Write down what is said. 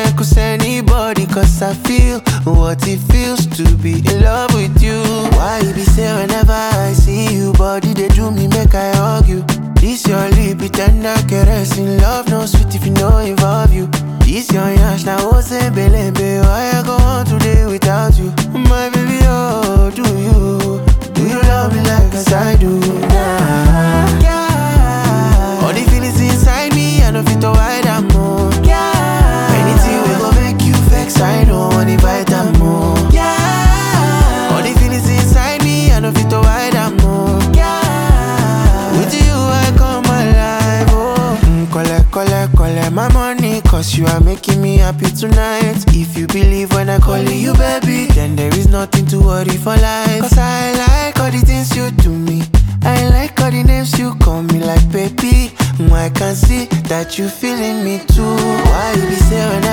cause anybody, cause I feel what it feels to be in love with you. Why you be say whenever I see you, body they do me make I hug you. This your lip, it tender caress in love, no sweet if you know involve you. This your yash, now what's a belebe, why I go on today without you? My baby, oh, do you love me like as I do now? Yeah. All the feelings inside me, I know fit to hide them more. Yeah. Anything we go make you vex, I know want to fight them more. Yeah. All the feelings inside me, I know fit to hide them more. Yeah. With you I come alive, oh. Collect my money, cause you are making me happy tonight. If you believe when I call you baby, then there is nothing to worry for life. Cause I like all the things you do me, I like all the names you call me like baby. I can see that you feeling me too. Why you be saying